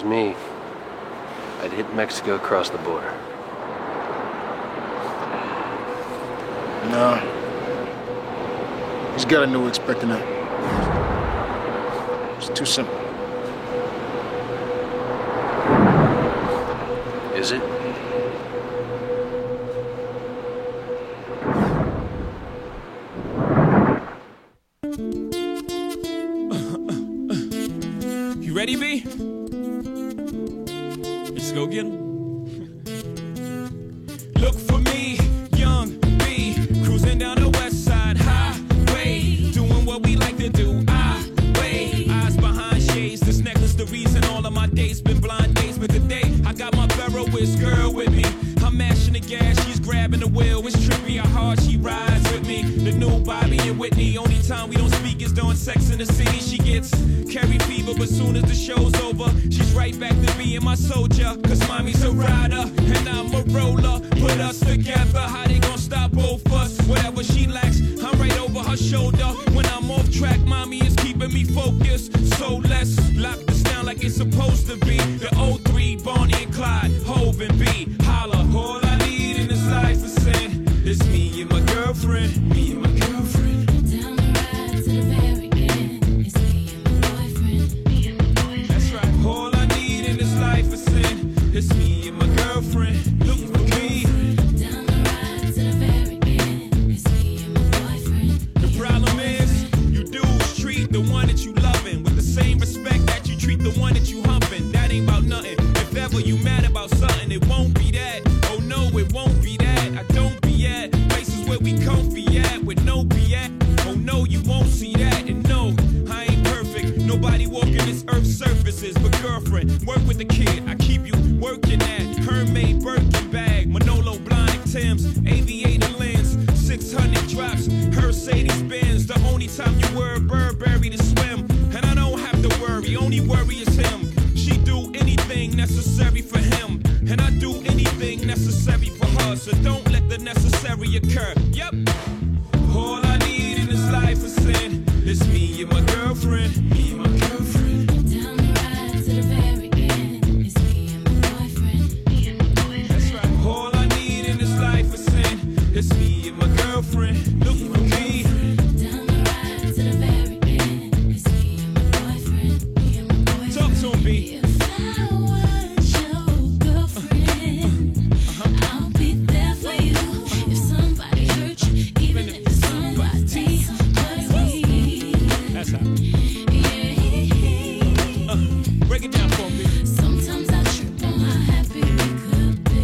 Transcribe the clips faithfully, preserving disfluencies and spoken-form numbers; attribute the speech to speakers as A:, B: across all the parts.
A: me, I'd hit Mexico across the border.
B: No. He's got a new expecting that. It's too simple.
A: Is it?
C: You ready, B? Let's go get him. Look for me, young B, cruising down the west side highway, doing what we like to do. I wait, eyes behind shades. This necklace, the reason all of my days been blind days. But today, I got my Ferroist girl with me. I'm mashing the gas, she's grabbing the wheel. It's trippy how hard she rides with me. The new Bobby and Whitney. Only time we don't speak is during Sex in the City. She gets carry fever, but soon as the show's over, she's right back to being my soldier. Cause mommy's a rider, and I'm a roller. Put us together, how they gon' stop both us? Whatever she lacks, I'm right over her shoulder. When I'm off track, mommy is keeping me focused. So let's lock this down like it's supposed to be. The oh three, Bonnie and Clyde, Hove and B. Holla, all I need in this life is sin. It's me and my girlfriend, me and my girlfriend.
D: Down the ride to the very end. It's me and my boyfriend, me and my boyfriend.
C: That's right. All I need in this life is sin. It's me and my girlfriend. Look for me.
D: Down the ride to the very end. It's me and my boyfriend.
C: The problem is, you dudes treat the one that you loving with the same respect that you treat the one that you humping. That ain't about nothing. If ever you mad about something, it won't be that. Oh no, it won't be that. I don't be at places where we comfy at with no B S. Oh no, you won't see that. And no, I ain't perfect. Nobody walking this earth's surfaces. But girlfriend, work with the kid. I keep you working at Hermaid Birkin bag, Manolo Blahnik Tim's, aviator lens, six hundred drops, Mercedes Benz. The only time you wear Burberry to swim, and I don't have to worry. Only worry is him. She do anything necessary for him, and I do anything necessary for her. So don't let the necessary occur. Yep. All I need in this life is sin. It's me and my girlfriend. Me and my girlfriend.
D: Down the ride to the very end. It's me and my boyfriend, me and my boyfriend.
C: That's right. All I need in this life is sin. It's me and my girlfriend. Look for me.
D: Down the ride to the very end. It's me and my boyfriend, me and my boyfriend.
C: Talk to him, B.
D: If I was your girlfriend, I'll be there for you. If somebody hurt you, even if it's somebody but me.
C: That's how.
D: Yeah.
C: Uh, break it down for me.
D: Sometimes I trip on how happy we could be.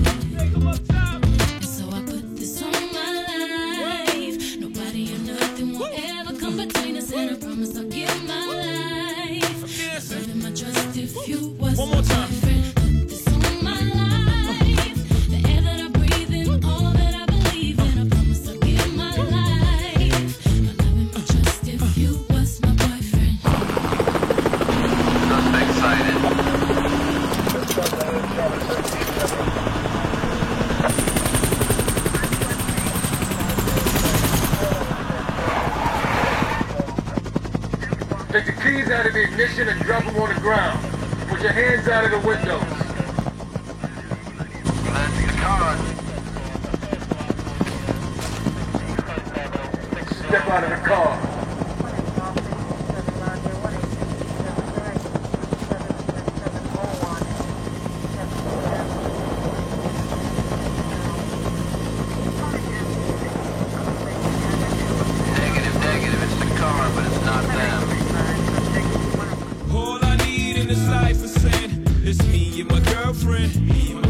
D: So I put this on my life. Nobody or nothing will ever come between us, and I promise I'll give my life.
C: Yes.
D: Serving my trust if you was
C: One more
D: my
C: time.
D: boyfriend. Put this on my life. The air that I breathe in, all that I believe in, I promise I'll give my life. My love and my trust if you was my boyfriend.
A: Suspect sighted.
E: Take the keys out of the ignition and drop them on the ground. Put your hands out of the windows.
A: That's the car.
E: Step out of the car.
A: Negative, negative. It's the car, but it's not them.
C: All I need in this life is sin. It's me and my girlfriend. Me and my